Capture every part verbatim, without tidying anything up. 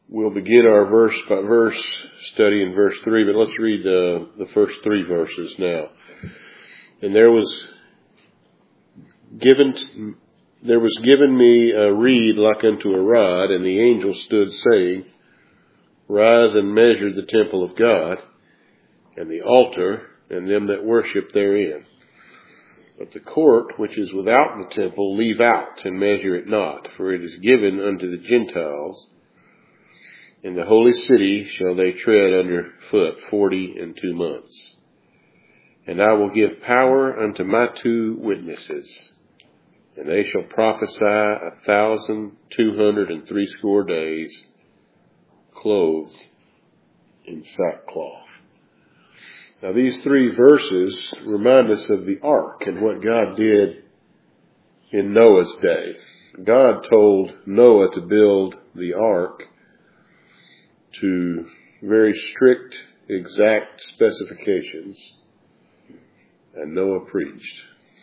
We'll begin our verse by verse study in verse three, but let's read the, the first three verses now. And there was given, there was given me a reed like unto a rod, and the angel stood saying, Rise and measure the temple of God, and the altar, and them that worship therein. But the court which is without the temple leave out, and measure it not, for it is given unto the Gentiles. In the holy city shall they tread under foot forty and two months. And I will give power unto my two witnesses, and they shall prophesy a thousand two hundred and threescore days, clothed in sackcloth. Now these three verses remind us of the ark and what God did in Noah's day. God told Noah to build the ark to very strict, exact specifications, and Noah preached.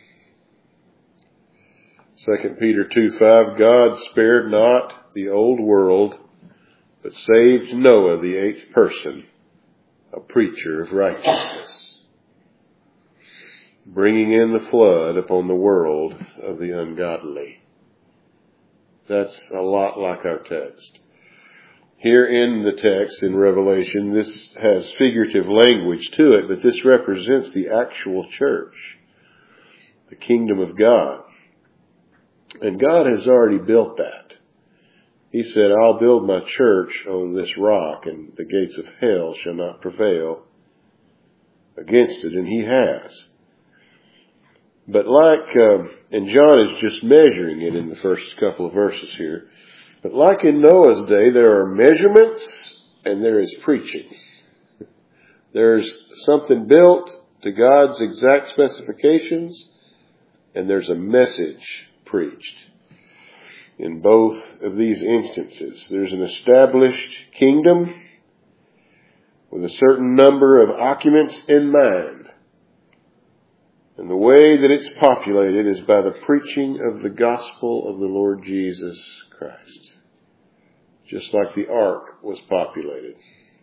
Second Peter two five, God spared not the old world, but saved Noah, the eighth person, a preacher of righteousness, bringing in the flood upon the world of the ungodly. That's a lot like our text. Here in the text in Revelation, this has figurative language to it, but this represents the actual church, the kingdom of God. And God has already built that. He said, I'll build my church on this rock, and the gates of hell shall not prevail against it. And he has. But like, uh, and John is just measuring it in the first couple of verses here. But like in Noah's day, there are measurements and there is preaching. There's something built to God's exact specifications, and there's a message preached. In both of these instances, there's an established kingdom with a certain number of occupants in mind. And the way that it's populated is by the preaching of the gospel of the Lord Jesus Christ. Just like the ark was populated.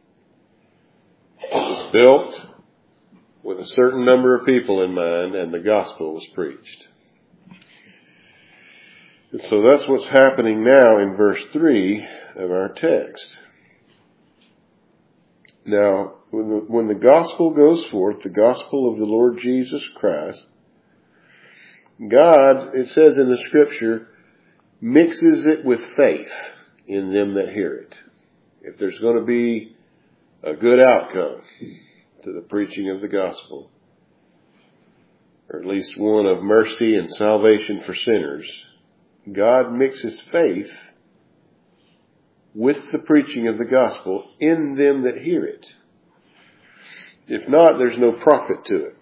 It was built with a certain number of people in mind, and the gospel was preached. And so that's what's happening now in verse three of our text. Now, when the, when the gospel goes forth, the gospel of the Lord Jesus Christ, God, it says in the scripture, mixes it with faith in them that hear it. If there's going to be a good outcome to the preaching of the gospel, or at least one of mercy and salvation for sinners, God mixes faith with the preaching of the gospel in them that hear it. If not, there's no profit to it.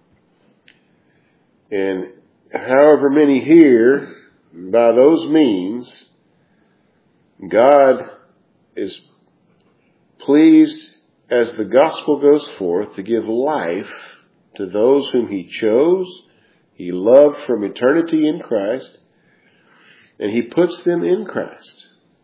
And however many hear, by those means, God is pleased as the gospel goes forth to give life to those whom he chose, he loved from eternity in Christ, and he puts them in Christ.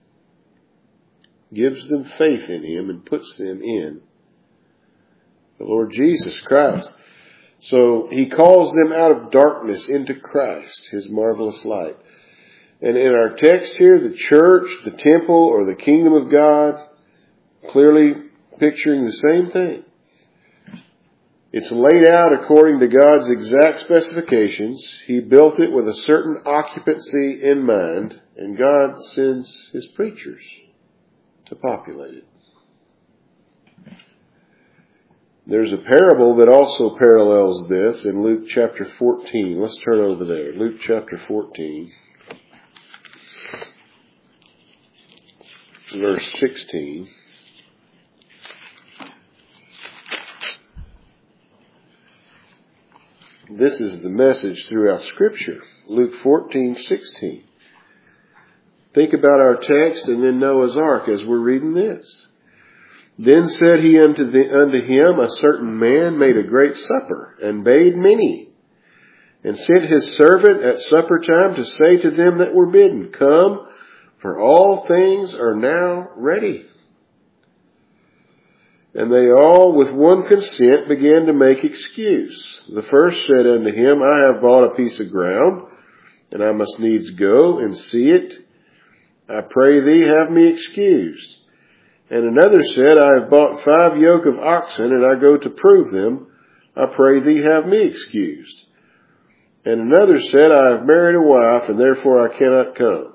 Gives them faith in him and puts them in the Lord Jesus Christ. So he calls them out of darkness into Christ, his marvelous light. And in our text here, the church, the temple, or the kingdom of God, clearly picturing the same thing. It's laid out according to God's exact specifications. He built it with a certain occupancy in mind, and God sends his preachers to populate it. There's a parable that also parallels this in Luke chapter fourteen. Let's turn over there. Luke chapter fourteen. Verse sixteen. This is the message throughout Scripture. Luke fourteen sixteen. Think about our text and then Noah's Ark as we're reading this. Then said he unto, the, unto him, a certain man made a great supper, and bade many, and sent his servant at supper time to say to them that were bidden, Come, for all things are now ready. And they all with one consent began to make excuse. The first said unto him, I have bought a piece of ground, and I must needs go and see it. I pray thee, have me excused. And another said, I have bought five yoke of oxen, and I go to prove them. I pray thee, have me excused. And another said, I have married a wife, and therefore I cannot come.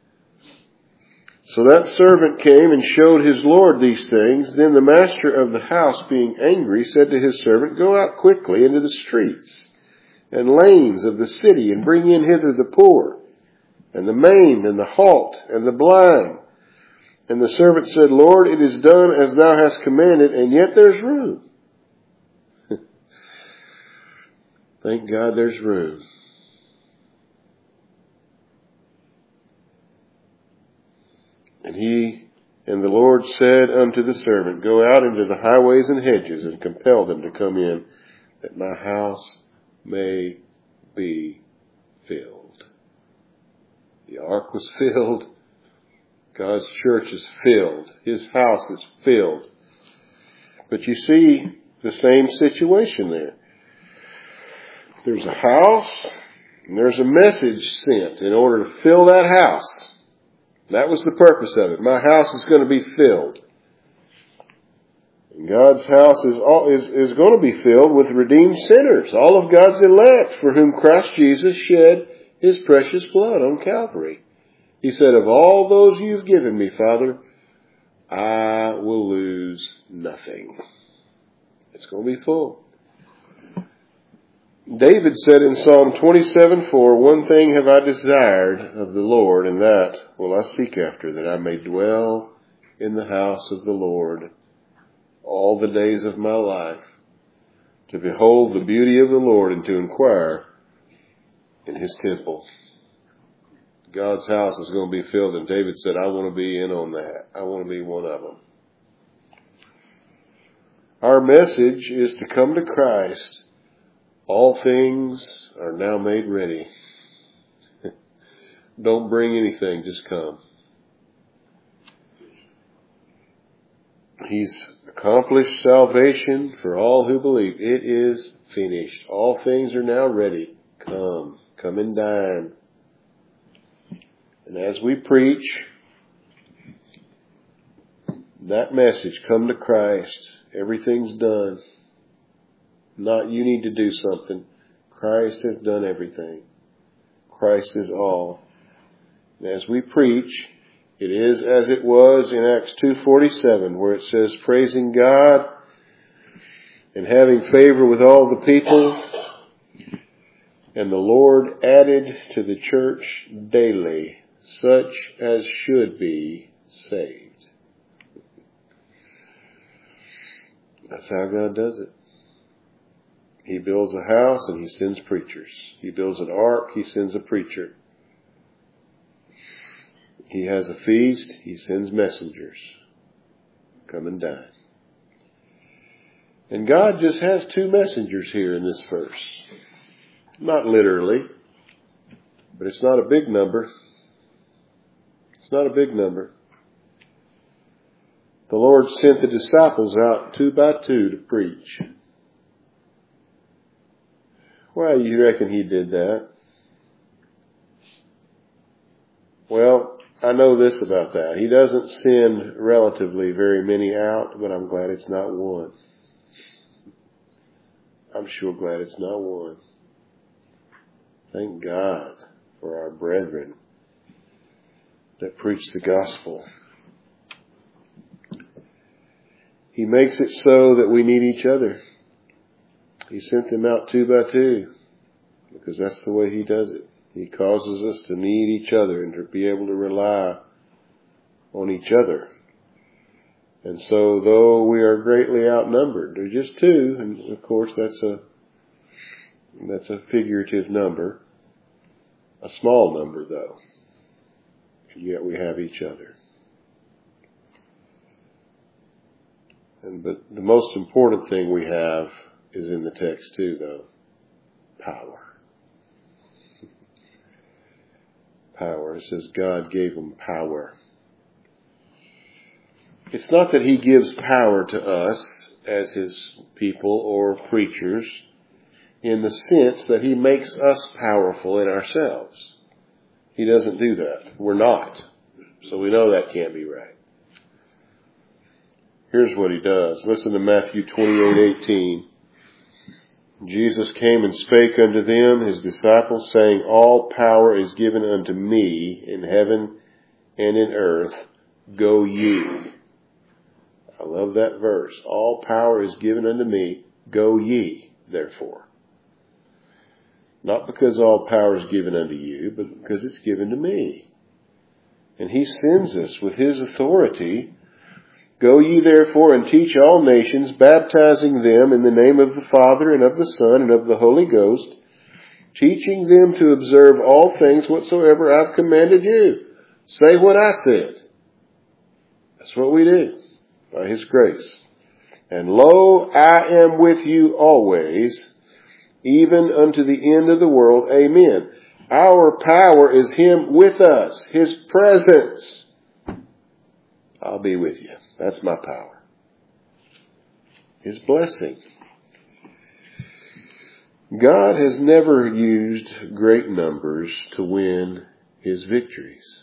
So that servant came and showed his lord these things. Then the master of the house, being angry, said to his servant, Go out quickly into the streets and lanes of the city, and bring in hither the poor, and the maimed, and the halt, and the blind. And the servant said, Lord, it is done as thou hast commanded, and yet there's room. Thank God there's room. And he and the Lord said unto the servant, Go out into the highways and hedges, and compel them to come in, that my house may be filled. The ark was filled. God's church is filled. His house is filled. But you see the same situation there. There's a house, and there's a message sent in order to fill that house. That was the purpose of it. My house is going to be filled. And God's house is, all, is, is going to be filled with redeemed sinners, all of God's elect, for whom Christ Jesus shed his precious blood on Calvary. He said, of all those you've given me, Father, I will lose nothing. It's going to be full. David said in Psalm twenty-seven four, One thing have I desired of the Lord, and that will I seek after, that I may dwell in the house of the Lord all the days of my life, to behold the beauty of the Lord and to inquire in his temple. God's house is going to be filled, and David said, I want to be in on that. I want to be one of them. Our message is to come to Christ. All things are now made ready. Don't bring anything, just come. He's accomplished salvation for all who believe. It is finished. All things are now ready. Come. Come and dine. And as we preach that message, come to Christ. Everything's done. Not you need to do something. Christ has done everything. Christ is all. And as we preach, it is as it was in Acts two forty-seven, where it says, praising God and having favor with all the people. And the Lord added to the church daily such as should be saved. That's how God does it. He builds a house and he sends preachers. He builds an ark, he sends a preacher. He has a feast, he sends messengers. Come and dine. And God just has two messengers here in this verse. Not literally, but it's not a big number. It's not a big number. The Lord sent the disciples out two by two to preach. Why do you reckon he did that? Well, I know this about that. He doesn't send relatively very many out, but I'm glad it's not one. I'm sure glad it's not one. Thank God for our brethren that preach the gospel. He makes it so that we need each other. He sent them out two by two because that's the way he does it. He causes us to need each other and to be able to rely on each other. And so though we are greatly outnumbered, they're just two, and of course that's a that's a figurative number. A small number though. And yet we have each other. And but the most important thing we have is in the text too, though. Power. power. It says God gave them power. It's not that he gives power to us as his people or preachers in the sense that he makes us powerful in ourselves. He doesn't do that. We're not. So we know that can't be right. Here's what he does. Listen to Matthew twenty-eight eighteen. Jesus came and spake unto them, his disciples, saying, All power is given unto me in heaven and in earth. Go ye. I love that verse. All power is given unto me. Go ye, therefore. Not because all power is given unto you, but because it's given to me. And he sends us with his authority. Go ye therefore and teach all nations, baptizing them in the name of the Father and of the Son and of the Holy Ghost, teaching them to observe all things whatsoever I've commanded you. Say what I said. That's what we do by his grace. And lo, I am with you always, even unto the end of the world. Amen. Our power is him with us, his presence. I'll be with you. That's my power. His blessing. God has never used great numbers to win his victories.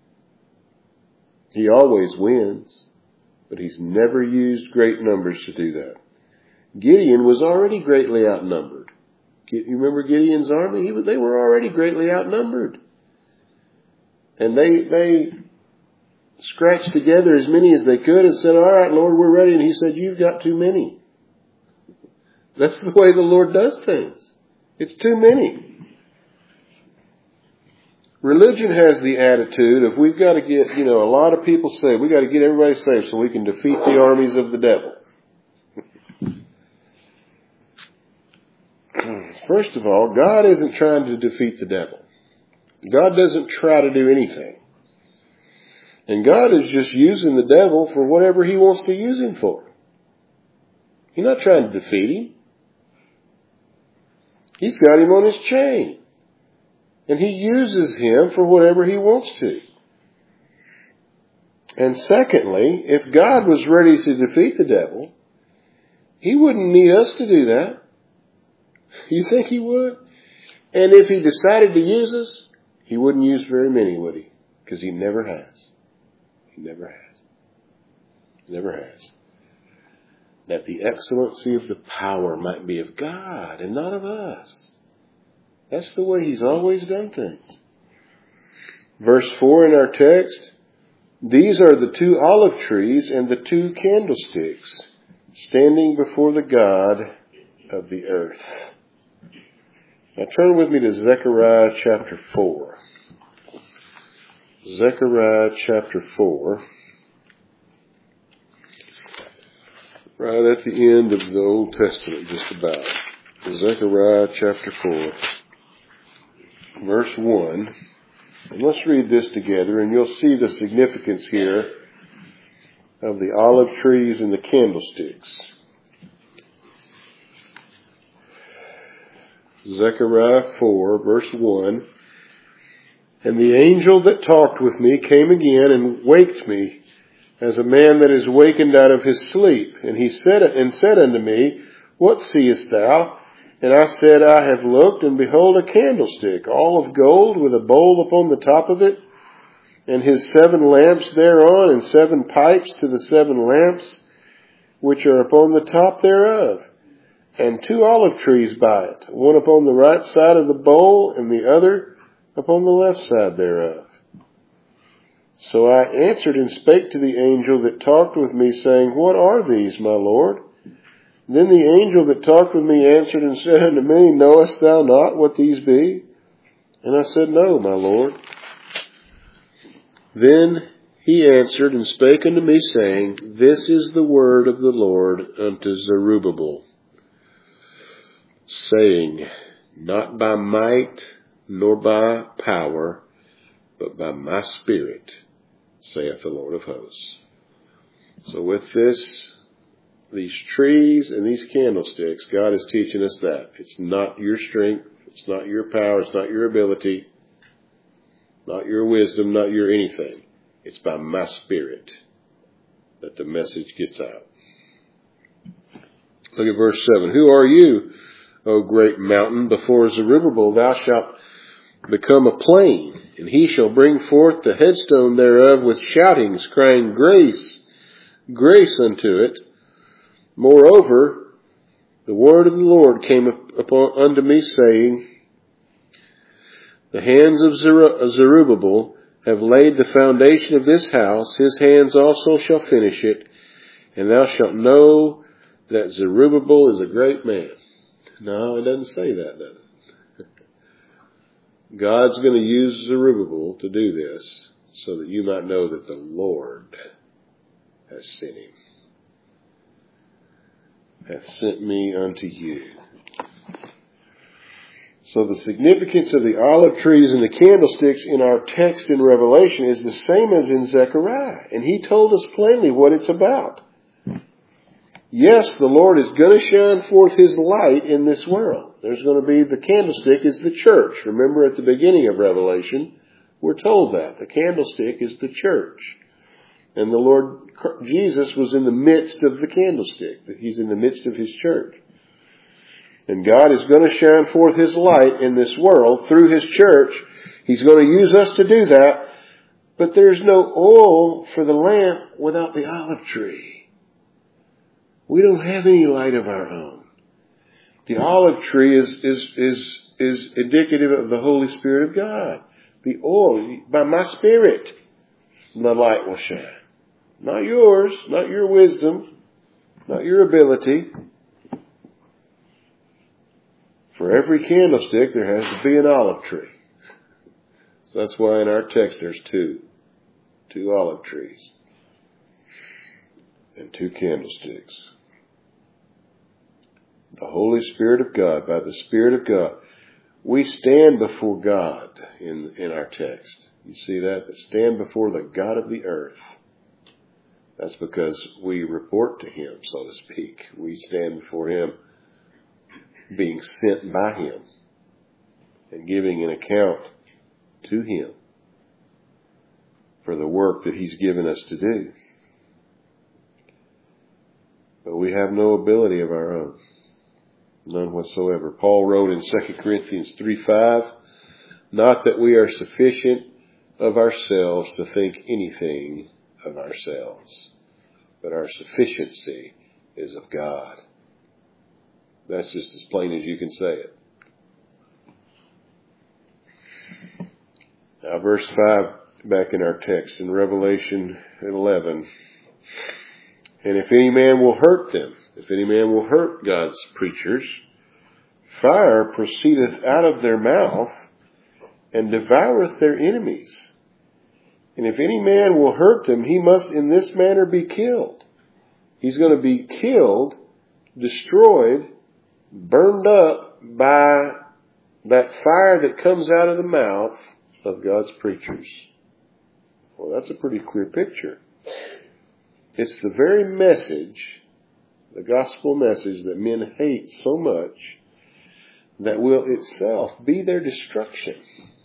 He always wins, but he's never used great numbers to do that. Gideon was already greatly outnumbered. You remember Gideon's army? He was, they were already greatly outnumbered. And they, they scratched together as many as they could and said, all right, Lord, we're ready. And he said, you've got too many. That's the way the Lord does things. It's too many. Religion has the attitude of we've got to get, you know, a lot of people say we got to get everybody saved so we can defeat the armies of the devil. First of all, God isn't trying to defeat the devil. God doesn't try to do anything. And God is just using the devil for whatever he wants to use him for. He's not trying to defeat him. He's got him on his chain. And he uses him for whatever he wants to. And secondly, if God was ready to defeat the devil, he wouldn't need us to do that. You think he would? And if he decided to use us, he wouldn't use very many, would he? Because he never has. He never has. Never has. That the excellency of the power might be of God and not of us. That's the way he's always done things. Verse four in our text, these are the two olive trees and the two candlesticks standing before the God of the earth. Now turn with me to Zechariah chapter four. Zechariah chapter four. Right at the end of the Old Testament, just about. Zechariah chapter four. Verse one. And let's read this together and you'll see the significance here of the olive trees and the candlesticks. Zechariah four, verse one. And the angel that talked with me came again and waked me as a man that is wakened out of his sleep. And he said, and said unto me, What seest thou? And I said, I have looked, and behold a candlestick, all of gold, with a bowl upon the top of it, and his seven lamps thereon, and seven pipes to the seven lamps, which are upon the top thereof. And two olive trees by it, one upon the right side of the bowl, and the other upon the left side thereof. So I answered and spake to the angel that talked with me, saying, What are these, my Lord? Then the angel that talked with me answered and said unto me, Knowest thou not what these be? And I said, No, my Lord. Then he answered and spake unto me, saying, This is the word of the Lord unto Zerubbabel, saying, Not by might nor by power, but by my Spirit, saith the Lord of hosts. So with this, these trees and these candlesticks, God is teaching us that. It's not your strength, it's not your power, it's not your ability. Not your wisdom, not your anything. It's by my Spirit that the message gets out. Look at verse seven. Who are you, O great mountain? Before Zerubbabel thou shalt become a plain, and he shall bring forth the headstone thereof with shoutings, crying, Grace, grace unto it. Moreover, the word of the Lord came upon unto me, saying, The hands of Zerubbabel have laid the foundation of this house, his hands also shall finish it, and thou shalt know that Zerubbabel is a great man. No, it doesn't say that, does it? God's going to use Zerubbabel to do this so that you might know that the Lord has sent him. Hath sent me unto you. So the significance of the olive trees and the candlesticks in our text in Revelation is the same as in Zechariah. And he told us plainly what it's about. Yes, the Lord is going to shine forth his light in this world. There's going to be, the candlestick is the church. Remember at the beginning of Revelation, we're told that. The candlestick is the church. And the Lord Jesus was in the midst of the candlestick. He's in the midst of his church. And God is going to shine forth his light in this world through his church. He's going to use us to do that. But there's no oil for the lamp without the olive tree. We don't have any light of our own. The olive tree is, is, is, is indicative of the Holy Spirit of God. The oil, by my Spirit, the light will shine. Not yours, not your wisdom, not your ability. For every candlestick, there has to be an olive tree. So that's why in our text there's two. Two olive trees. And two candlesticks. The Holy Spirit of God, by the Spirit of God. We stand before God in, in our text. You see that? That stand before the God of the earth. That's because we report to him, so to speak. We stand before him being sent by him and giving an account to him for the work that he's given us to do. But we have no ability of our own. None whatsoever. Paul wrote in Second Corinthians three five, not that we are sufficient of ourselves to think anything of ourselves, but our sufficiency is of God. That's just as plain as you can say it. Now verse five, back in our text in Revelation eleven. And if any man will hurt them, if any man will hurt God's preachers, fire proceedeth out of their mouth and devoureth their enemies. And if any man will hurt them, he must in this manner be killed. He's going to be killed, destroyed, burned up by that fire that comes out of the mouth of God's preachers. Well, that's a pretty clear picture. It's the very message, the gospel message that men hate so much, that will itself be their destruction.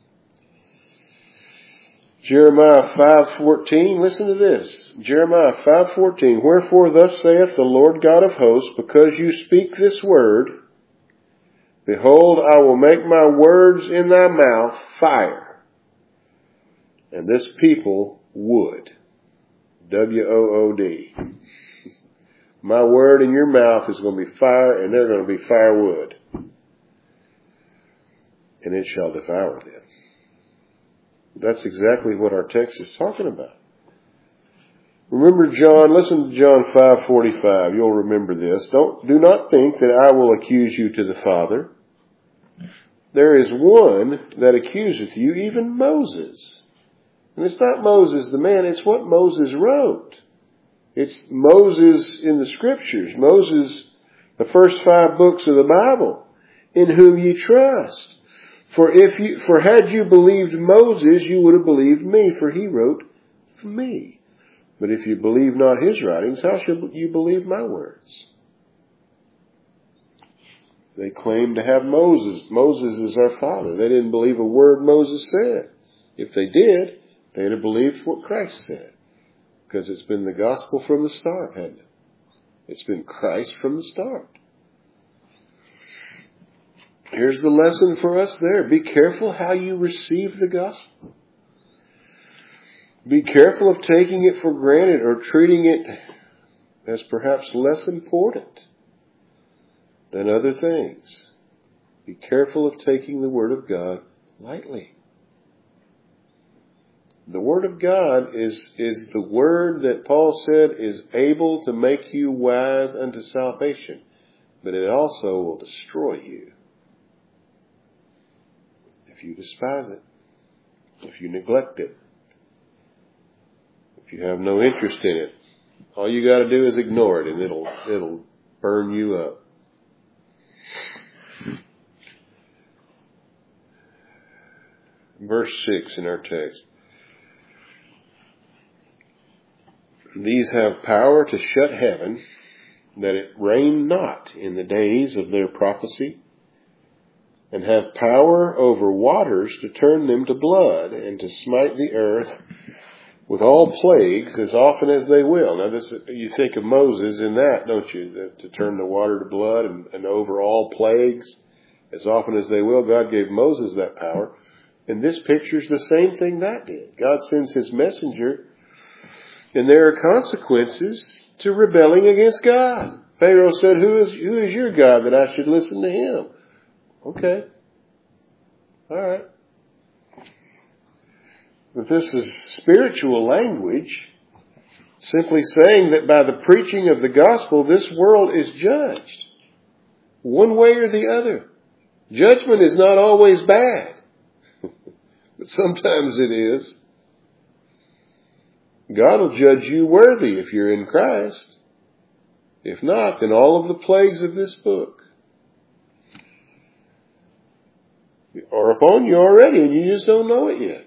Jeremiah five fourteen, listen to this. Jeremiah five fourteen, wherefore thus saith the Lord God of hosts, because you speak this word, behold, I will make my words in thy mouth fire, and this people wood. W O O D. My word in your mouth is going to be fire, and they're going to be firewood. And it shall devour them. That's exactly what our text is talking about. Remember John, listen to John five forty-five. You'll remember this. Don't, do not think that I will accuse you to the Father. There is one that accuseth you, even Moses. And it's not Moses the man, it's what Moses wrote. It's Moses in the Scriptures. Moses, the first five books of the Bible, in whom ye trust. For if you, for had you believed Moses, you would have believed me, for he wrote for me. But if you believe not his writings, how shall you believe my words? They claim to have Moses. Moses is our father. They didn't believe a word Moses said. If they did, they'd have believed what Christ said. Because it's been the gospel from the start, hasn't it? It's been Christ from the start. Here's the lesson for us there. Be careful how you receive the gospel. Be careful of taking it for granted or treating it as perhaps less important than other things. Be careful of taking the Word of God lightly. The Word of God is, is the Word that Paul said is able to make you wise unto salvation, but it also will destroy you if you despise it, if you neglect it, if you have no interest in it. All you got to do is ignore it, and it'll it'll burn you up. Verse six in our text. These have power to shut heaven, that it rain not in the days of their prophecy, and have power over waters to turn them to blood, and to smite the earth with all plagues as often as they will. Now, this you think of Moses in that, don't you? That to turn the water to blood and, and over all plagues as often as they will. God gave Moses that power. And this pictures the same thing that did. God sends His messenger, and there are consequences to rebelling against God. Pharaoh said, who is, who is your God that I should listen to him? Okay. All right. But this is spiritual language, simply saying that by the preaching of the gospel, this world is judged one way or the other. Judgment is not always bad, but sometimes it is. God will judge you worthy if you're in Christ. If not, then all of the plagues of this book are upon you already, and you just don't know it yet.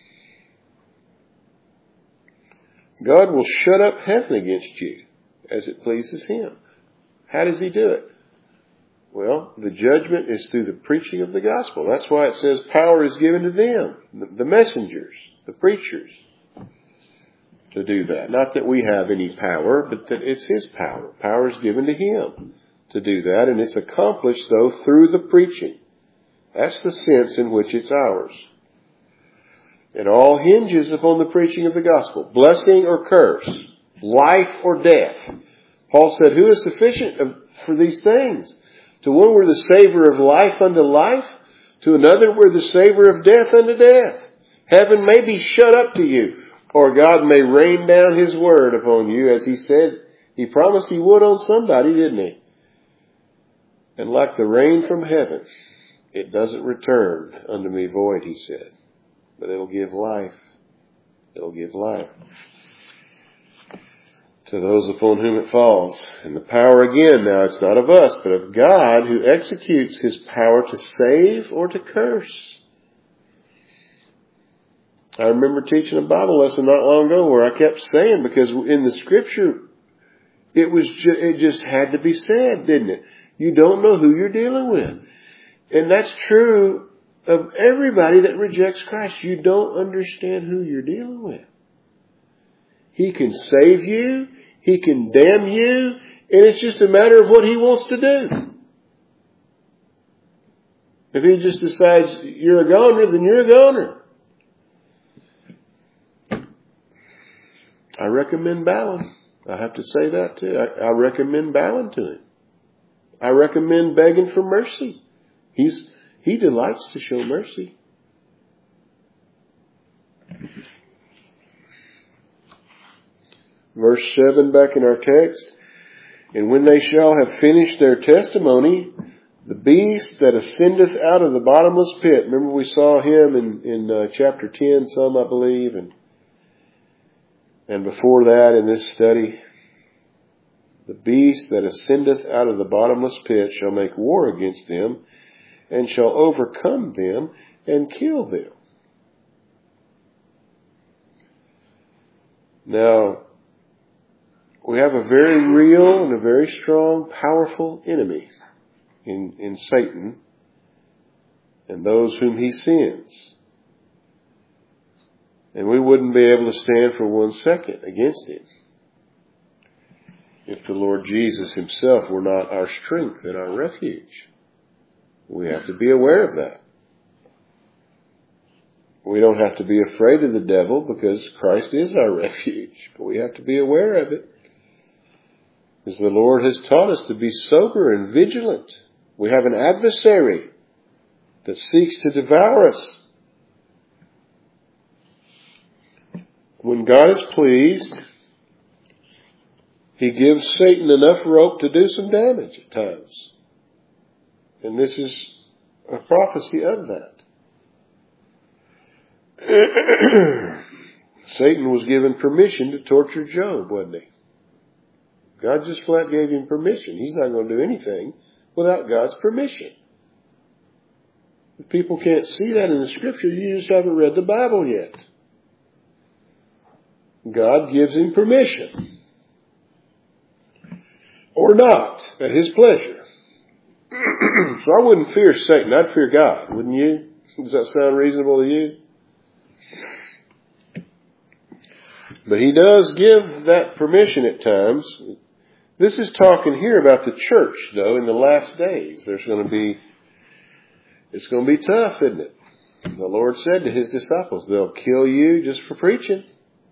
God will shut up heaven against you as it pleases Him. How does He do it? Well, the judgment is through the preaching of the gospel. That's why it says power is given to them, the messengers, the preachers, to do that. Not that we have any power, but that it's His power. Power is given to Him to do that, and it's accomplished, though, through the preaching. That's the sense in which it's ours. It all hinges upon the preaching of the gospel. Blessing or curse. Life or death. Paul said, who is sufficient for these things? To one we're the savor of life unto life. To another we're the savor of death unto death. Heaven may be shut up to you, or God may rain down His word upon you, as He said, He promised He would on somebody, didn't He? And like the rain from heaven, it doesn't return unto me void, He said. But it'll give life. It'll give life to those upon whom it falls. And the power again, now it's not of us, but of God, who executes His power to save or to curse. I remember teaching a Bible lesson not long ago where I kept saying, because in the Scripture, it was ju- it just had to be said, didn't it? You don't know who you're dealing with. And that's true of everybody that rejects Christ. You don't understand who you're dealing with. He can save you. He can damn you. And it's just a matter of what He wants to do. If He just decides you're a goner, then you're a goner. I recommend bowing. I have to say that too. I, I recommend bowing to Him. I recommend begging for mercy. He's He delights to show mercy. Verse seven back in our text. And when they shall have finished their testimony, the beast that ascendeth out of the bottomless pit. Remember we saw him in, in uh, chapter ten, some I believe. And, and before that in this study. The beast that ascendeth out of the bottomless pit shall make war against them, and shall overcome them and kill them. Now, we have a very real and a very strong, powerful enemy in, in Satan and those whom he sends. And we wouldn't be able to stand for one second against him if the Lord Jesus himself were not our strength and our refuge. We have to be aware of that. We don't have to be afraid of the devil because Christ is our refuge. But we have to be aware of it. Because the Lord has taught us to be sober and vigilant. We have an adversary that seeks to devour us. When God is pleased, he gives Satan enough rope to do some damage at times. And this is a prophecy of that. Satan was given permission to torture Job, wasn't he? God just flat gave him permission. He's not going to do anything without God's permission. If people can't see that in the Scripture, you just haven't read the Bible yet. God gives him permission. Or not, at his pleasure. So I wouldn't fear Satan. I'd fear God, wouldn't you? Does that sound reasonable to you? But he does give that permission at times. This is talking here about the church, though, in the last days. There's going to be, it's going to be tough, isn't it? The Lord said to his disciples, they'll kill you just for preaching.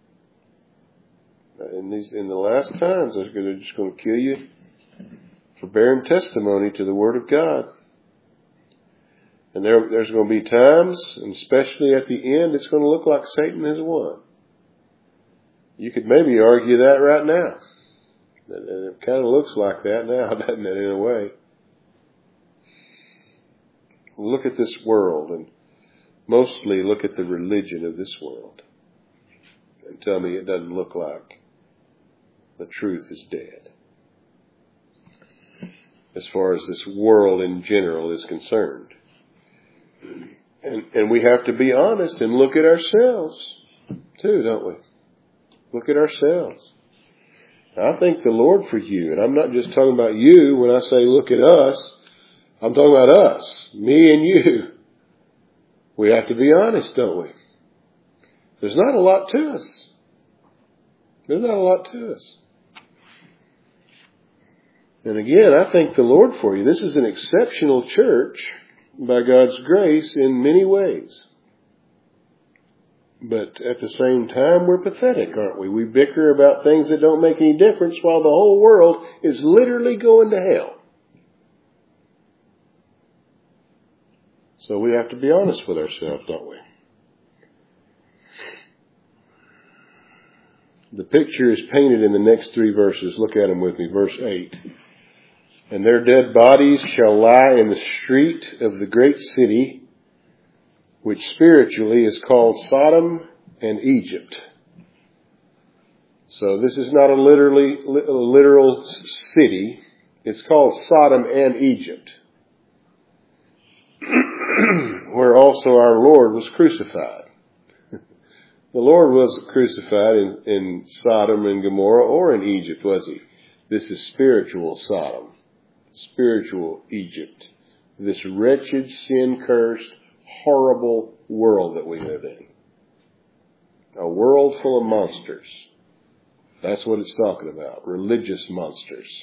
In these, in the last times, they're just going to kill you for bearing testimony to the Word of God. And there, there's going to be times, and especially at the end, it's going to look like Satan has won. You could maybe argue that right now. And it kind of looks like that now, doesn't it, in a way? Look at this world, and mostly look at the religion of this world, and tell me it doesn't look like the truth is dead. As far as this world in general is concerned. And, and we have to be honest and look at ourselves, too, don't we? Look at ourselves. I thank the Lord for you. And I'm not just talking about you when I say look at us. I'm talking about us, me and you. We have to be honest, don't we? There's not a lot to us. There's not a lot to us. And again, I thank the Lord for you. This is an exceptional church by God's grace in many ways. But at the same time, we're pathetic, aren't we? We bicker about things that don't make any difference while the whole world is literally going to hell. So we have to be honest with ourselves, don't we? The picture is painted in the next three verses. Look at them with me. Verse eight. And their dead bodies shall lie in the street of the great city, which spiritually is called Sodom and Egypt. So this is not a literally a literal city. It's called Sodom and Egypt, where also our Lord was crucified. The Lord wasn't crucified in, in Sodom and Gomorrah or in Egypt, was he? This is spiritual Sodom, spiritual Egypt, this wretched, sin-cursed, horrible world that we live in. A world full of monsters. That's what it's talking about, religious monsters.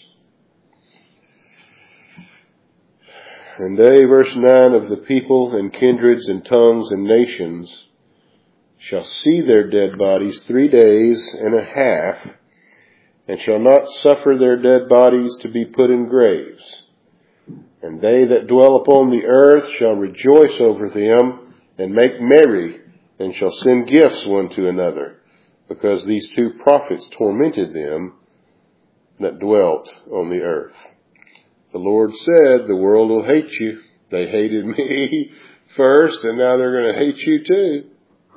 And they, verse nine, of the people and kindreds and tongues and nations shall see their dead bodies three days and a half, and shall not suffer their dead bodies to be put in graves. And they that dwell upon the earth shall rejoice over them, and make merry, and shall send gifts one to another, because these two prophets tormented them that dwelt on the earth. The Lord said, the world will hate you. They hated me first, and now they're going to hate you too.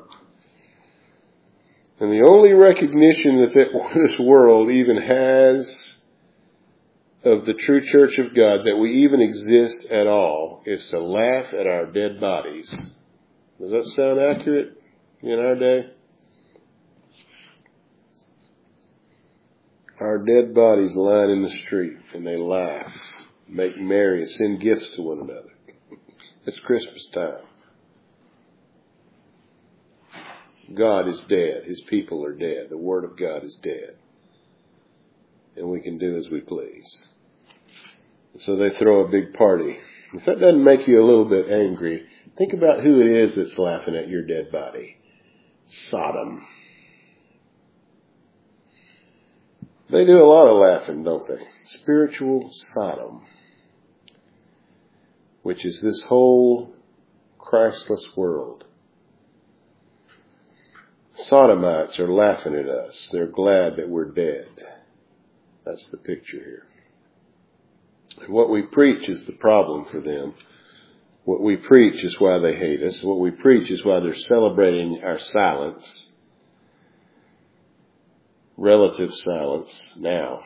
And the only recognition that this world even has of the true church of God, that we even exist at all, is to laugh at our dead bodies. Does that sound accurate in our day? Our dead bodies lying in the street, and they laugh, make merry, and send gifts to one another. It's Christmas time. God is dead. His people are dead. The Word of God is dead. And we can do as we please. So they throw a big party. If that doesn't make you a little bit angry, think about who it is that's laughing at your dead body. Sodom. They do a lot of laughing, don't they? Spiritual Sodom, which is this whole Christless world. Sodomites are laughing at us. They're glad that we're dead. That's the picture here. And what we preach is the problem for them. What we preach is why they hate us. What we preach is why they're celebrating our silence. Relative silence now.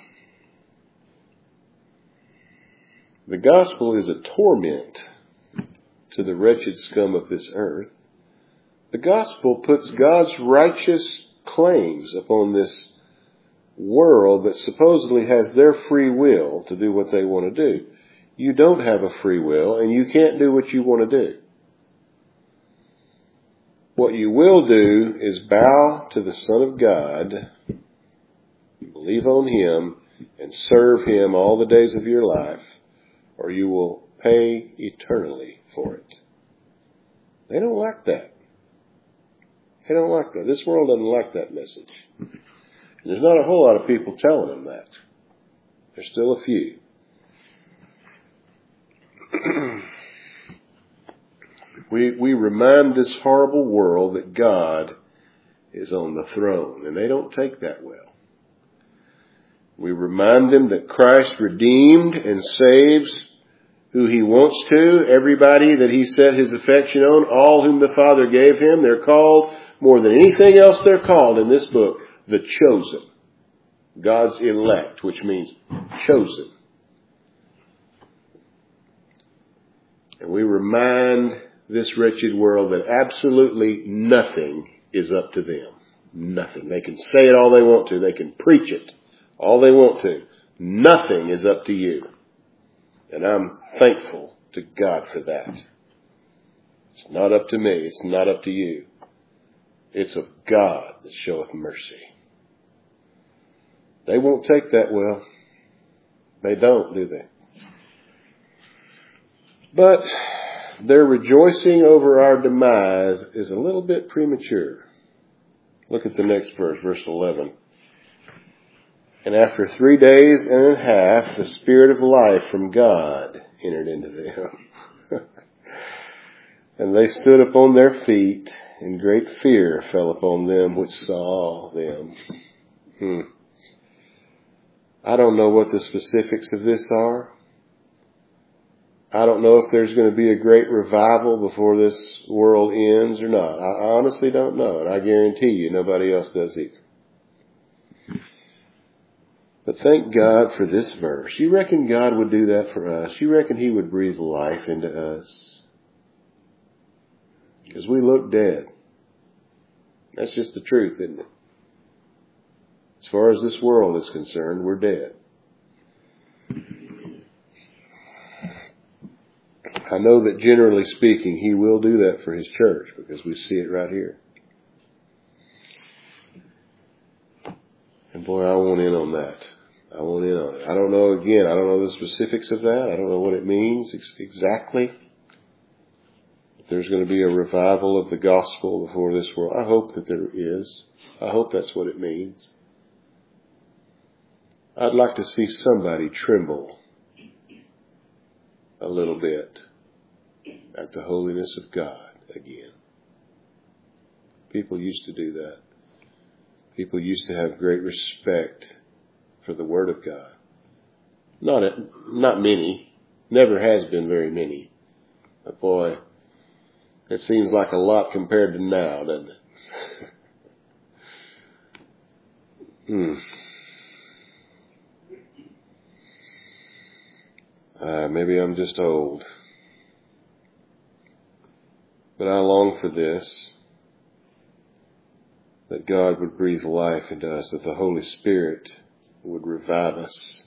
The gospel is a torment to the wretched scum of this earth. The gospel puts God's righteous claims upon this world that supposedly has their free will to do what they want to do. You don't have a free will, and you can't do what you want to do. What you will do is bow to the Son of God, believe on Him, and serve Him all the days of your life, or you will pay eternally for it. They don't like that. They don't like that. This world doesn't like that message. There's not a whole lot of people telling them that. There's still a few. we we remind this horrible world that God is on the throne, and they don't take that well. We remind them that Christ redeemed and saves who He wants to, everybody that He set His affection on, all whom the Father gave Him. They're called, more than anything else they're called in this book, the chosen. God's elect, which means chosen. And we remind this wretched world that absolutely nothing is up to them. Nothing. They can say it all they want to. They can preach it all they want to. Nothing is up to you. And I'm thankful to God for that. It's not up to me. It's not up to you. It's of God that showeth mercy. They won't take that well. They don't, do they? But their rejoicing over our demise is a little bit premature. Look at the next verse, verse eleven. And after three days and a half, the Spirit of life from God entered into them. And they stood upon their feet, and great fear fell upon them which saw them. Hmm. I don't know what the specifics of this are. I don't know if there's going to be a great revival before this world ends or not. I honestly don't know, and I guarantee you nobody else does either. But thank God for this verse. You reckon God would do that for us? You reckon He would breathe life into us? Because we look dead. That's just the truth, isn't it? As far as this world is concerned, we're dead. I know that generally speaking, He will do that for His church because we see it right here. And boy, I want in on that. I want in on it. I don't know, again, I don't know the specifics of that. I don't know what it means ex- exactly. If there's going to be a revival of the gospel before this world, I hope that there is. I hope that's what it means. I'd like to see somebody tremble a little bit at the holiness of God again. People used to do that. People used to have great respect for the Word of God. Not a, not many. Never has been very many. But boy, it seems like a lot compared to now, doesn't it? hmm. Uh, maybe I'm just old. But I long for this. That God would breathe life into us. That the Holy Spirit would revive us.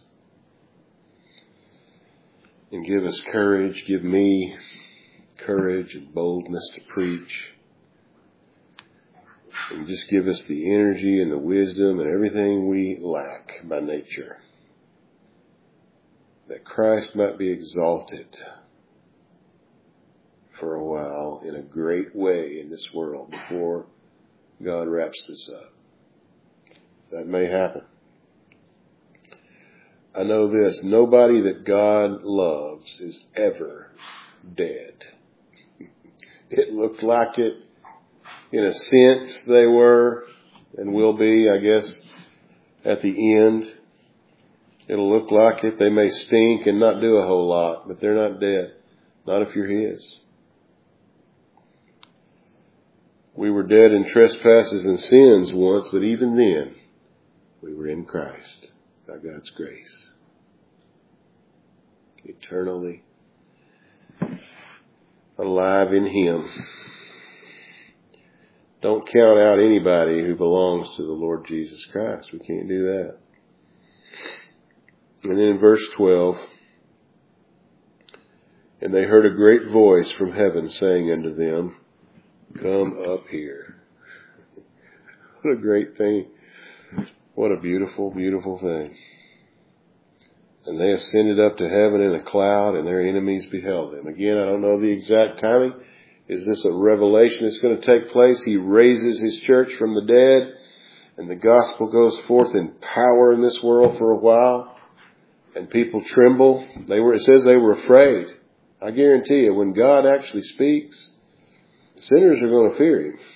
And give us courage. Give me courage and boldness to preach. And just give us the energy and the wisdom and everything we lack by nature, that Christ might be exalted for a while in a great way in this world before God wraps this up. That may happen. I know this, nobody that God loves is ever dead. It looked like it. In a sense, they were and will be, I guess, at the end. It'll look like it. They may stink and not do a whole lot, but they're not dead. Not if you're His. We were dead in trespasses and sins once, but even then, we were in Christ by God's grace. Eternally alive in Him. Don't count out anybody who belongs to the Lord Jesus Christ. We can't do that. And then in verse twelve, and they heard a great voice from heaven saying unto them, come up here. What a great thing. What a beautiful, beautiful thing. And they ascended up to heaven in a cloud, and their enemies beheld them. Again, I don't know the exact timing. Is this a revelation that's going to take place? He raises His church from the dead, and the gospel goes forth in power in this world for a while, and people tremble. They were, it says they were afraid. I guarantee you, when God actually speaks, sinners are going to fear Him.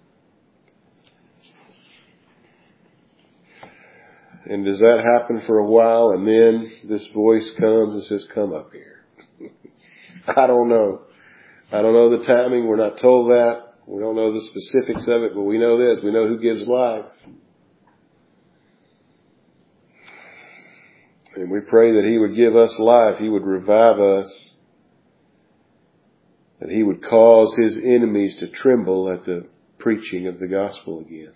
And does that happen for a while, and then this voice comes and says, come up here? I don't know. I don't know the timing. We're not told that. We don't know the specifics of it, but we know this. We know who gives life. And we pray that He would give us life. He would revive us. That He would cause His enemies to tremble at the preaching of the gospel again.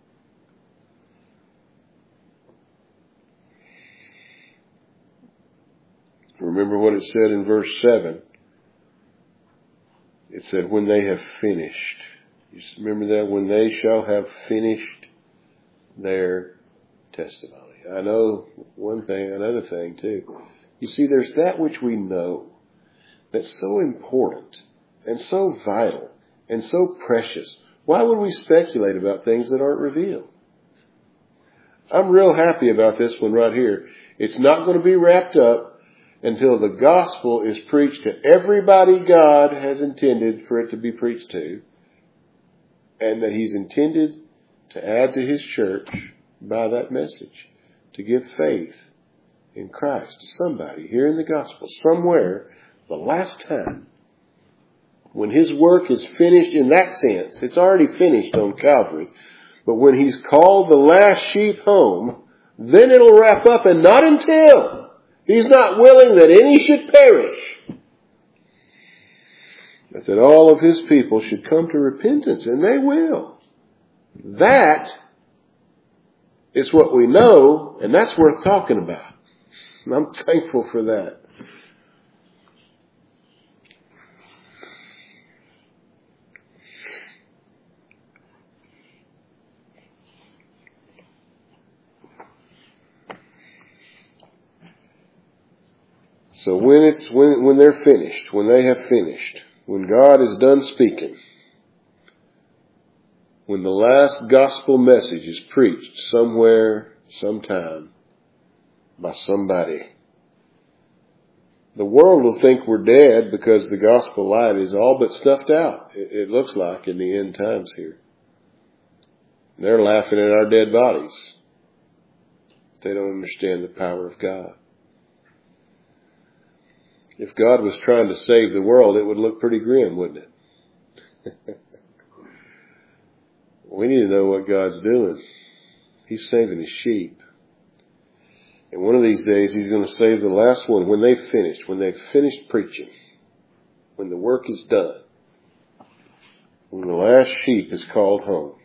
Remember what it said in verse seven. It said, when they have finished. You remember that? When they shall have finished their testimony. I know one thing, another thing too. You see, there's that which we know that's so important and so vital and so precious. Why would we speculate about things that aren't revealed? I'm real happy about this one right here. It's not going to be wrapped up until the gospel is preached to everybody God has intended for it to be preached to, and that He's intended to add to His church by that message, to give faith in Christ to somebody here in the gospel, somewhere, the last time, when His work is finished in that sense. It's already finished on Calvary, but when He's called the last sheep home, then it'll wrap up, and not until He's not willing that any should perish, but that all of His people should come to repentance, and they will. That is what we know, and that's worth talking about. And I'm thankful for that. So when it's when when they're finished, when they have finished, when God is done speaking, when the last gospel message is preached somewhere, sometime, by somebody, the world will think we're dead because the gospel light is all but snuffed out. It, it looks like in the end times here. They're laughing at our dead bodies. They don't understand the power of God. If God was trying to save the world, it would look pretty grim, wouldn't it? We need to know what God's doing. He's saving His sheep. And one of these days, He's going to save the last one when they've finished, when they've finished preaching, when the work is done, when the last sheep is called home.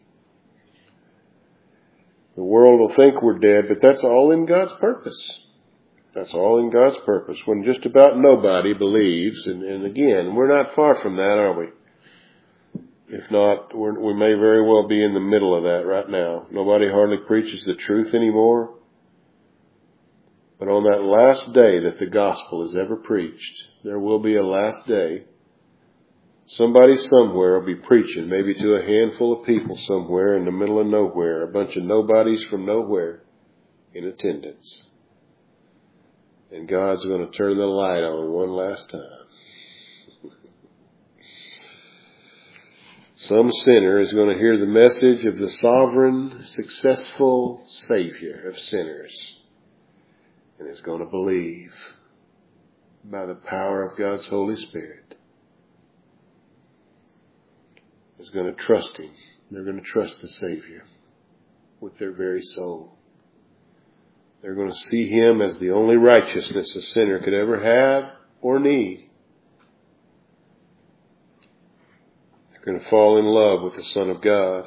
The world will think we're dead, but that's all in God's purpose. That's all in God's purpose. When just about nobody believes, and, and again, we're not far from that, are we? If not, we're, we may very well be in the middle of that right now. Nobody hardly preaches the truth anymore. But on that last day that the gospel is ever preached, there will be a last day. Somebody somewhere will be preaching, maybe to a handful of people somewhere in the middle of nowhere, a bunch of nobodies from nowhere in attendance. And God's going to turn the light on one last time. Some sinner is going to hear the message of the sovereign, successful Savior of sinners. And is going to believe by the power of God's Holy Spirit. Is going to trust Him. They're going to trust the Savior with their very soul. They're going to see Him as the only righteousness a sinner could ever have or need. They're going to fall in love with the Son of God.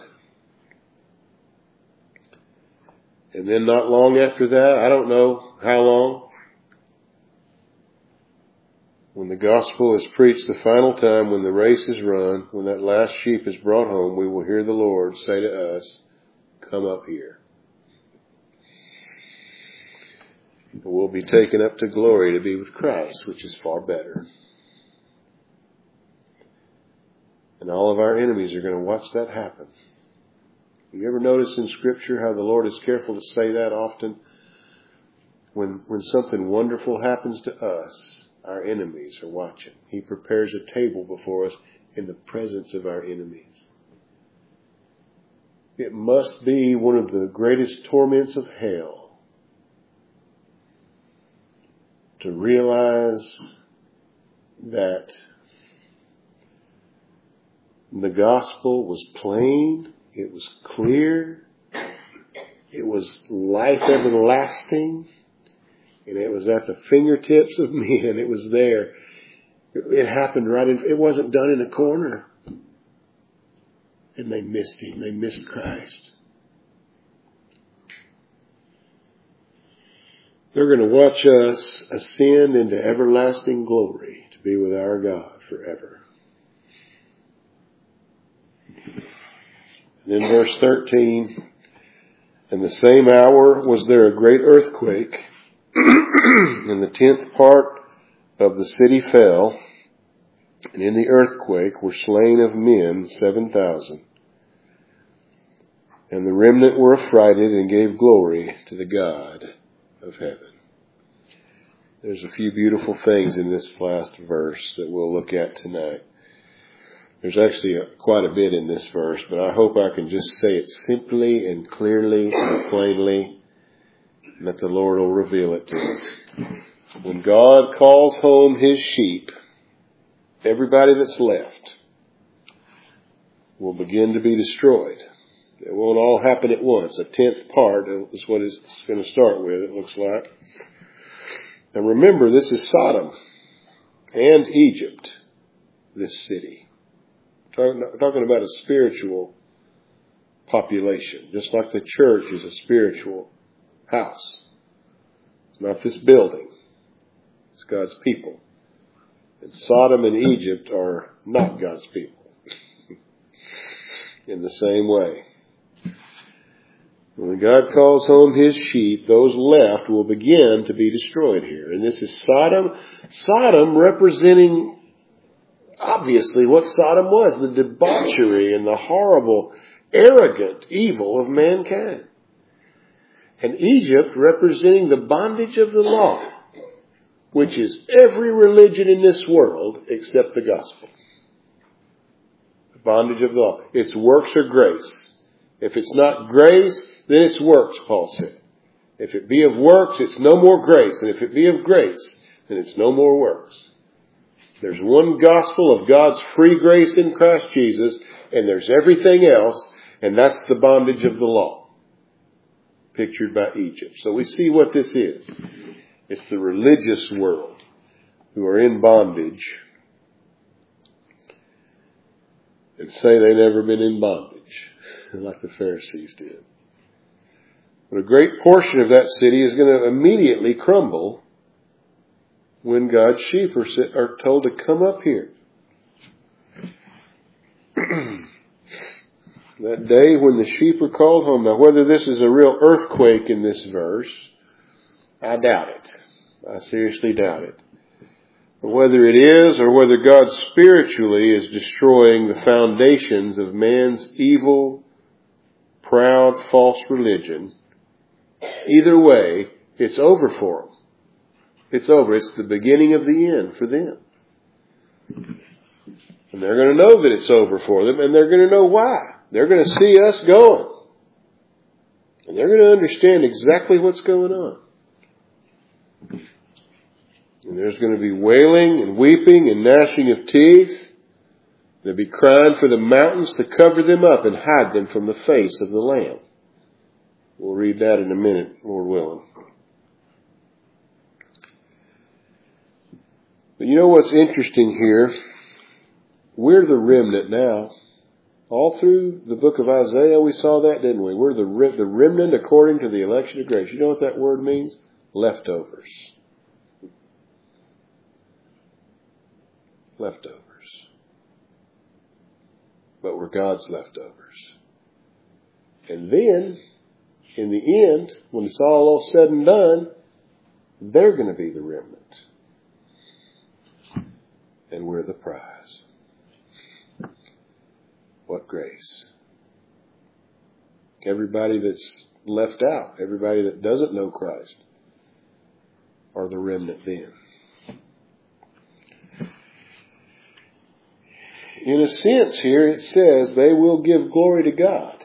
And then not long after that, I don't know how long, when the gospel is preached the final time, when the race is run, when that last sheep is brought home, we will hear the Lord say to us, "Come up here." We'll be taken up to glory to be with Christ, which is far better. And all of our enemies are going to watch that happen. You ever notice in Scripture how the Lord is careful to say that often? When, when something wonderful happens to us, our enemies are watching. He prepares a table before us in the presence of our enemies. It must be one of the greatest torments of hell to realize that the gospel was plain, it was clear, it was life everlasting, and it was at the fingertips of men. It was there. It happened right in, it wasn't done in a corner. And they missed Him. They missed Christ. They're going to watch us ascend into everlasting glory to be with our God forever. And in verse thirteen, in the same hour was there a great earthquake, and the tenth part of the city fell, and in the earthquake were slain of men seven thousand. And the remnant were affrighted and gave glory to the God of heaven. There's a few beautiful things in this last verse that we'll look at tonight. There's actually a, quite a bit in this verse, but I hope I can just say it simply and clearly and plainly, and that the Lord will reveal it to us. When God calls home His sheep, everybody that's left will begin to be destroyed. It won't all happen at once. A tenth part is what it's going to start with, it looks like. And remember, this is Sodom and Egypt, this city. Talking, talking about a spiritual population, just like the church is a spiritual house. It's not this building. It's God's people. And Sodom and Egypt are not God's people in the same way. When God calls home His sheep, those left will begin to be destroyed here. And this is Sodom. Sodom representing, obviously, what Sodom was, the debauchery and the horrible, arrogant evil of mankind. And Egypt representing the bondage of the law, which is every religion in this world except the gospel. The bondage of the law. It's works or grace. If it's not grace, then it's works, Paul said. If it be of works, it's no more grace. And if it be of grace, then it's no more works. There's one gospel of God's free grace in Christ Jesus, and there's everything else, and that's the bondage of the law, pictured by Egypt. So we see what this is. It's the religious world who are in bondage and say they've never been in bondage, like the Pharisees did. But a great portion of that city is going to immediately crumble when God's sheep are, are told to come up here. That day when the sheep are called home. Now, whether this is a real earthquake in this verse, I doubt it. I seriously doubt it. But whether it is or whether God spiritually is destroying the foundations of man's evil, proud, false religion, either way, it's over for them. It's over. It's the beginning of the end for them. And they're going to know that it's over for them, and they're going to know why. They're going to see us going. And they're going to understand exactly what's going on. And there's going to be wailing and weeping and gnashing of teeth. They'll be crying for the mountains to cover them up and hide them from the face of the Lamb. We'll read that in a minute, Lord willing. But you know what's interesting here? We're the remnant now. All through the book of Isaiah we saw that, didn't we? We're the, rem- the remnant according to the election of grace. You know what that word means? Leftovers. Leftovers. But we're God's leftovers. And then, in the end, when it's all said and done, they're going to be the remnant. And we're the prize. What grace. Everybody that's left out, everybody that doesn't know Christ, are the remnant then. In a sense here it says they will give glory to God.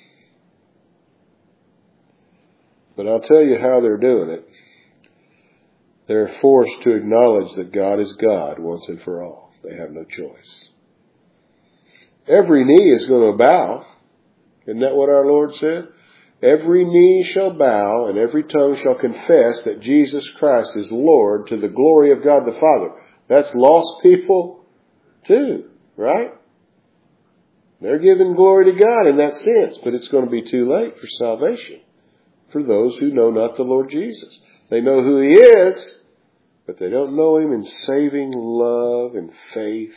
But I'll tell you how they're doing it. They're forced to acknowledge that God is God once and for all. They have no choice. Every knee is going to bow. Isn't that what our Lord said? Every knee shall bow and every tongue shall confess that Jesus Christ is Lord to the glory of God the Father. That's lost people too, right? They're giving glory to God in that sense, but it's going to be too late for salvation for those who know not the Lord Jesus. They know who He is, but they don't know Him in saving love and faith.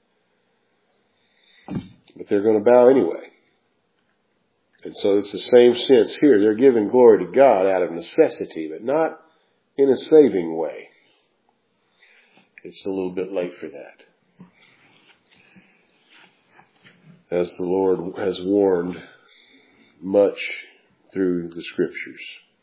But they're going to bow anyway. And so it's the same sense here. They're giving glory to God out of necessity, but not in a saving way. It's a little bit late for that. As the Lord has warned much through the Scriptures.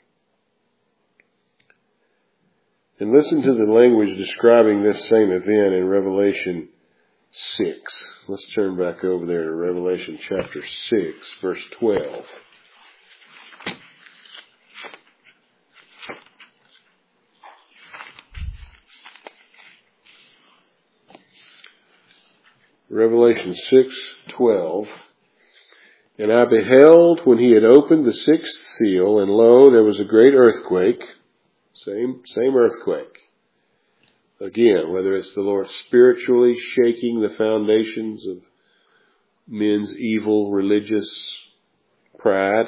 And listen to the language describing this same event in Revelation six. Let's turn back over there to Revelation chapter six, verse twelve. Revelation six twelve. And I beheld when he had opened the sixth seal, and lo, there was a great earthquake. Same, same earthquake. Again, whether it's the Lord spiritually shaking the foundations of men's evil religious pride,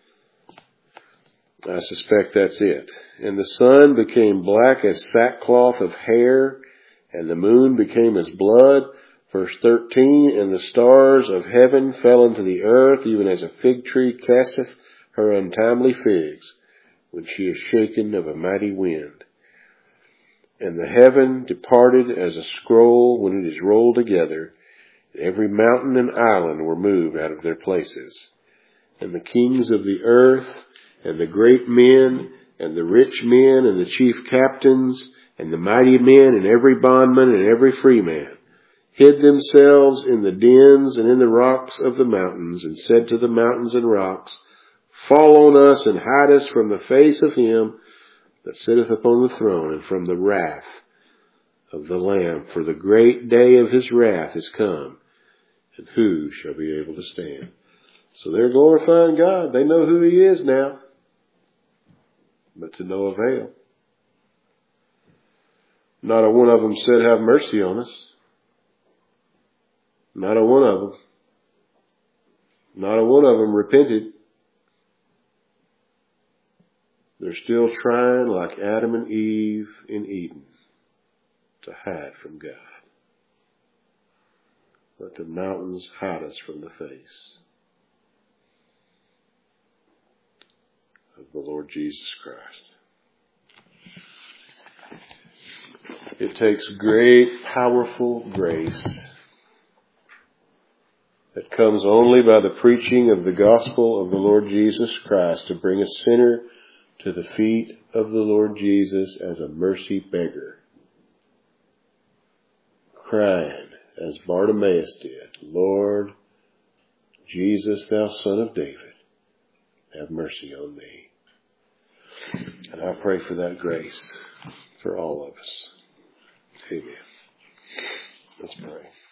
I suspect that's it. And the sun became black as sackcloth of hair, and the moon became as blood. Verse thirteen, and the stars of heaven fell into the earth, even as a fig tree casteth her untimely figs, when she is shaken of a mighty wind. And the heaven departed as a scroll when it is rolled together, and every mountain and island were moved out of their places. And the kings of the earth, and the great men, and the rich men, and the chief captains, and the mighty men, and every bondman, and every free man, hid themselves in the dens and in the rocks of the mountains, and said to the mountains and rocks, fall on us and hide us from the face of him that sitteth upon the throne, and from the wrath of the Lamb. For the great day of his wrath is come, and who shall be able to stand? So they're glorifying God. They know who He is now, but to no avail. Not a one of them said, have mercy on us. Not a one of them. Not a one of them repented. They're still trying, like Adam and Eve in Eden, to hide from God. Let the mountains hide us from the face. of the Lord Jesus Christ. It takes great, powerful grace that comes only by the preaching of the gospel of the Lord Jesus Christ to bring a sinner to the feet of the Lord Jesus as a mercy beggar, crying, as Bartimaeus did, Lord Jesus, thou Son of David, have mercy on me. And I pray for that grace for all of us. Amen. Let's pray.